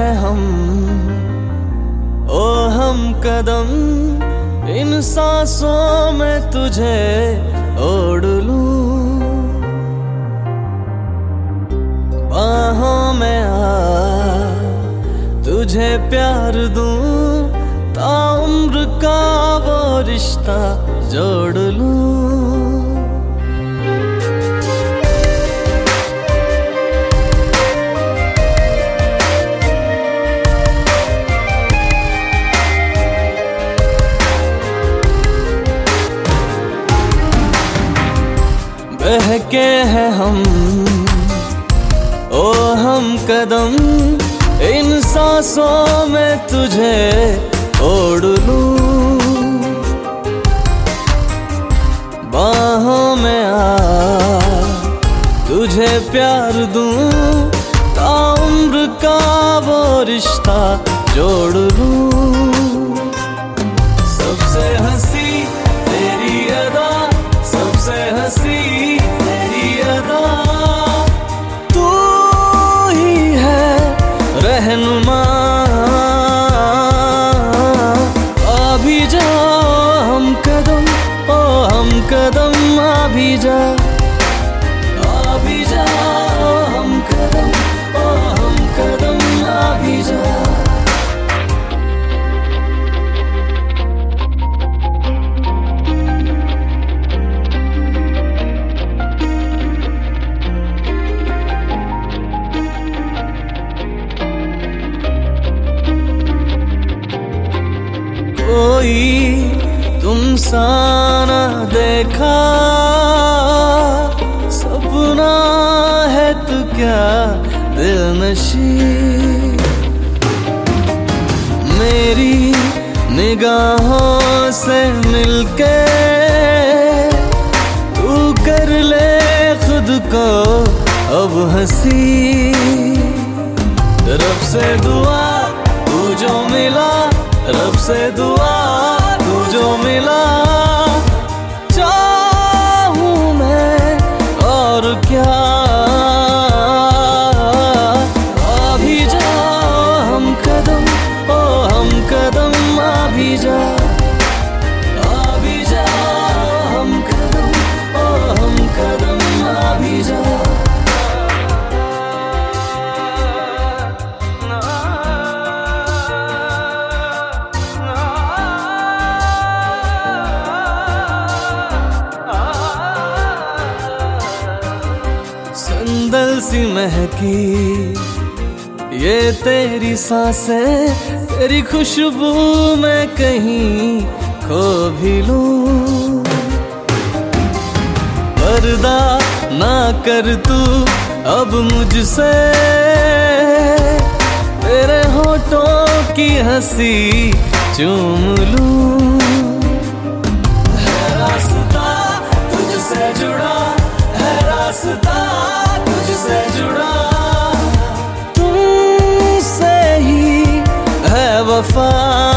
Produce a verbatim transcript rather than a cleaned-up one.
हैं हम, ओ हम कदम, इन सांसों में तुझे ओढ़ लूं, बाहों में आ तुझे प्यार दूं, ताउम्र का वो रिश्ता जोड़ लूं। बहके हैं हम, ओ हम कदम, इन सांसों में तुझे ओढ़ लूं, बाहों में आ तुझे प्यार दूं, ताउम्र का वो रिश्ता जोड़ लूं। सबसे हंसी तेरी अदा, सबसे हंसी तेरी अदा, तू ही है रहनुमा। आ भी जाओ हम कदम, ओ हम कदम, आ भी जा, आ भी जाओ हम कदम, ओ हम कदम, आ भी जा। कोई तुम सा न देखा सपना है तो क्या दिलनशी, मेरी निगाहों से मिलके तू कर ले खुद को अब हंसी। रब से दुआ तू जो मिला, रब से दुआ तू जो मिला, चाहूं मैं और क्या। आ भी जाओ हम कदम, ओ हम कदम, आ भी जा, आ भी जाओ हम कदम, ओ हम कदम, आ भी जा। संदल सी महकी ये तेरी सांसें, तेरी खुशबू में कहीं खो भी लूं। पर्दा ना कर तू अब मुझसे, तेरे होठों की हंसी चूम लूं। है रास्ता तुझसे जुड़ा, है रास्ता तुझसे जुड़ा, तुमसे ही है वफा।